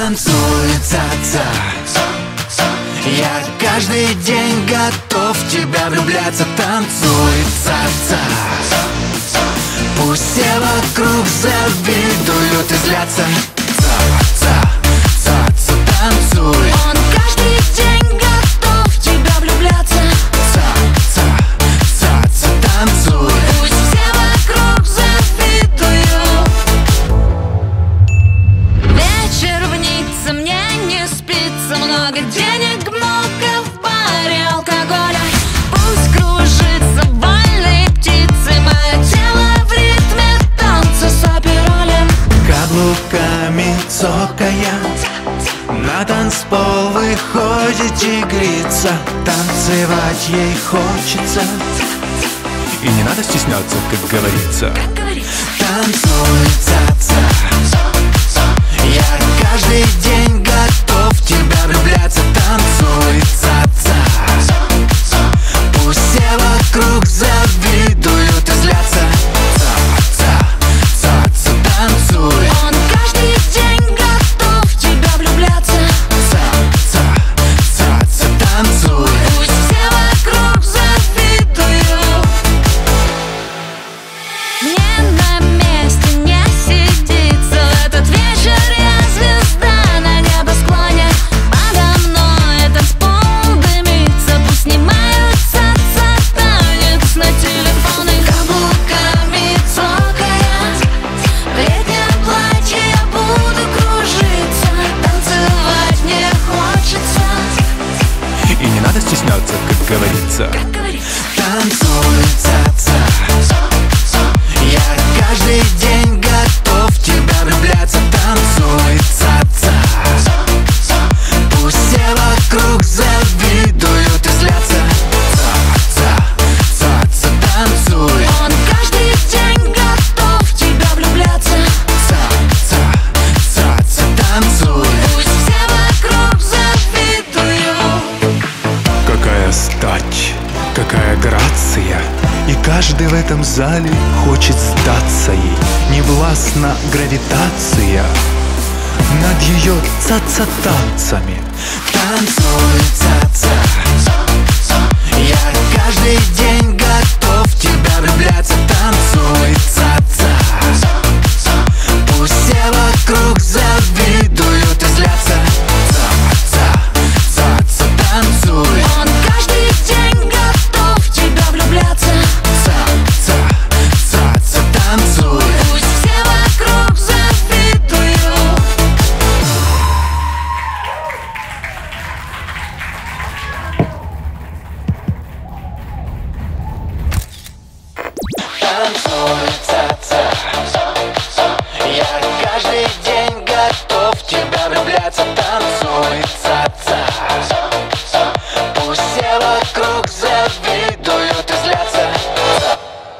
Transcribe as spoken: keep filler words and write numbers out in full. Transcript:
Танцуй, ца-ца. Я каждый день готов в тебя влюбляться. Танцуй, ца-ца. Пусть все вокруг завидуют и злятся. Ца-ца, ца-ца, танцуй. Он каждый день готов в тебя влюбляться. Ца-ца, ца-ца, танцуй. Пусть все вокруг завидуют. Вечер в Ницце, мне не спится. Много денег, много в баре алкоголя. Пусть кружится вольной птицей мое тело в ритме танца с оперолем. Каблуками цокая, на танцпол выходит тигрица. Танцевать ей хочется, и не надо стесняться, как говорится. Как говорится. Танцуй, ца-ца. Я каждый день готов в тебя влюбляться. Танцуй, ца-ца. Пусть все вокруг завидуют и злятся. Ца-ца, ца-ца, танцуй. Он каждый день готов в тебя влюбляться. Ца-ца, ца-ца, танцуй. Пусть все вокруг завидуют. Мне на месте не сидится. В этот вечер я звезда на небосклоне. Подо мной танцпол дымится. Пусть снимаются танец на телефоны. Каблуками цокая, в летнем платье я буду кружиться. Танцевать мне хочется. И не надо стесняться, как говорится. Как говорится. Танцуй, ца-ца. Я каждый день готов в тебя влюбляться. Танцуй, ца-ца. Пусть все вокруг завидуют и злятся. Ца-ца, ца-ца, танцуй. Он каждый день готов в тебя влюбляться. Ца-ца, ца-ца, танцуй. Пусть все вокруг завидуют. Какая стать, какая грация, и каждый в этом зале хочет сдаться ей. Не властна гравитация над ее ца-ца-танцами. Танцуй, ца-ца. Я каждый день готов в тебя влюбляться. Танцуй, ца-ца. Пусть все вокруг завидуют и злятся. Ца-ца, ца-ца, танцуй. Он каждый день готов в тебя влюбляться. Ца-ца, ца-ца, танцуй. Пусть все вокруг завидуют. Танцуй.